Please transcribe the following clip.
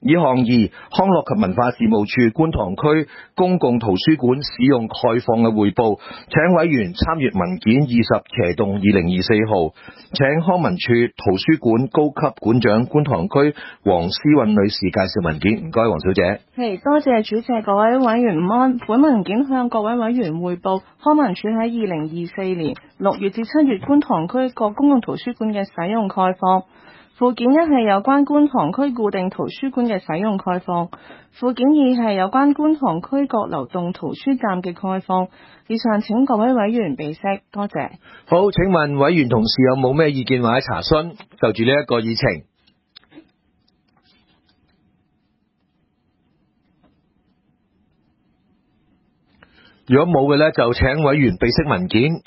項二，康樂及文化事務處觀塘區公共圖書館使用概況嘅匯報，請委員參閱文件20騎動2024號，請康文署圖書館高級館長觀塘區黃思韻女士介紹文件。唔該，黃小姐。 多謝主席，各位委員午安。本文件向各位委員匯報康文署喺2024年6月至7月觀塘區各公共圖書館嘅使用概況。附件1係有關觀塘區固定圖書館嘅使用概況，附件2係有關觀塘區各流動圖書站嘅概況。以上請各位委員備悉，多謝。 好，請問委員同事有冇咩意見或者查詢就住呢一個議程？如果冇嘅呢，就請委員備悉文件。